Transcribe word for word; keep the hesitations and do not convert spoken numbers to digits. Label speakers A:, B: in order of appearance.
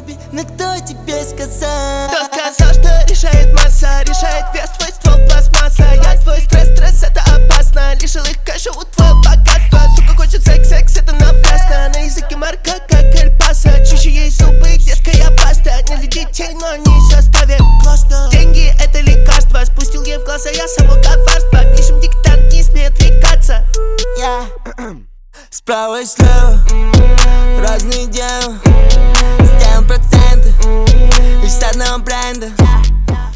A: бэйби, но кто тебе сказал?
B: Кто сказал, что решает масса, решает вес твой ствол пластмасса. Я твой стресс, стресс это опасно, лишил их кэша у твоего богатства. Сука хочет секс, секс это напрасно, на языке марка как Эль Пасо. Чище есть зубы, детская паста, не для детей, но не в составе. Классно. Деньги это лекарство, спустил ей в глаза я само коварство. Пишем диктант, не смей отвлекаться.
A: Я справа и слева, разные дела, сделаем проценты лишь с одного бренда.